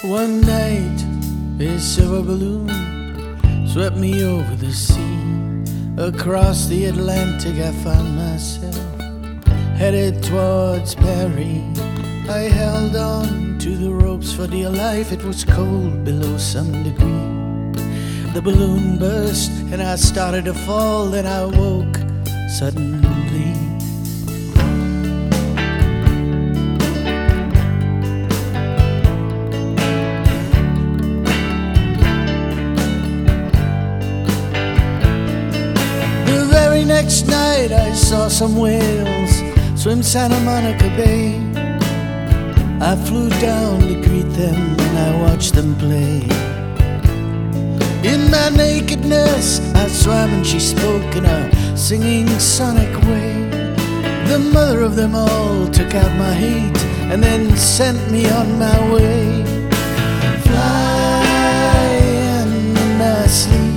One night, a silver balloon swept me over the sea. Across the Atlantic I found myself headed towards Paris. I held on to the ropes for dear life. It was cold below some degree. The balloon burst and I started to fall. Then I woke suddenly. Next night I saw some whales swim Santa Monica Bay. I flew down to greet them and I watched them play. In my nakedness I swam and she spoke in a singing sonic way. The mother of them all took out my hate and then sent me on my way. Flying in my sleep,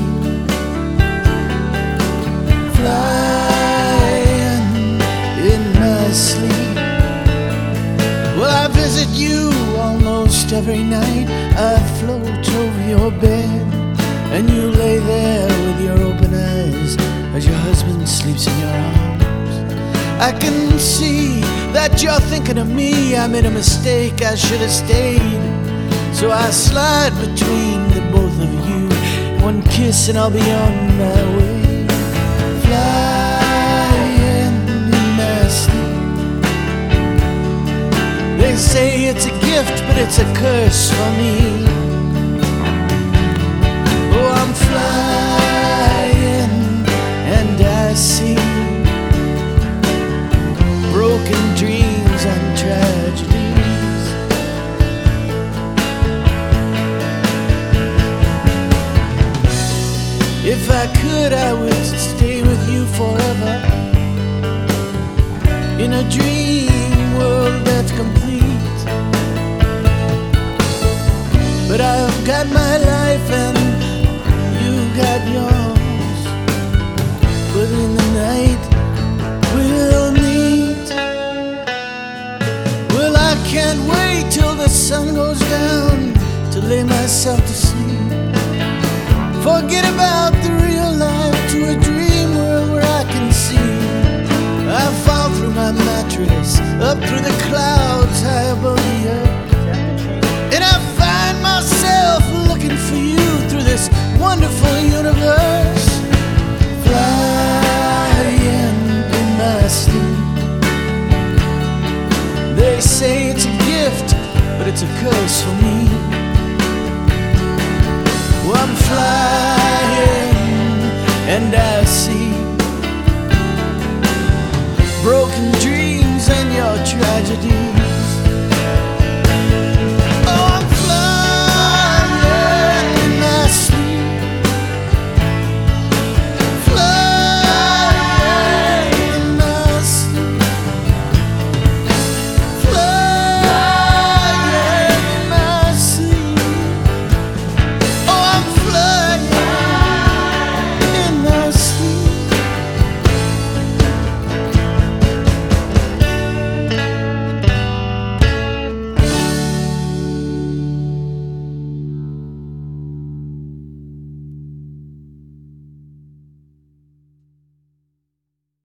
flying in my sleep. Well, I visit you almost every night. I float over your bed and you lay there with your open eyes as your husband sleeps in your arms. I can see that you're thinking of me. I made a mistake, I should have stayed. So I slide between the both of you. One kiss and I'll be on my way. Flying in my sleep. They say it's a gift, but it's a curse for me. Oh, I'm flying and I see broken dreams and tragedies. If I could, I would stay with you forever in a dream world that's complete. But I've got my life and you got yours. But in the night we'll meet. Well, I can't wait till the sun goes down to lay myself to sleep. Forget about the real life to a dream world where I can see. I fall through my mattress, up through the clouds high above the earth, and I find myself looking for you through this wonderful universe. Flying in my sleep. They say it's a gift, but it's a curse for me. I'm flying and I see broken dreams and your tragedy.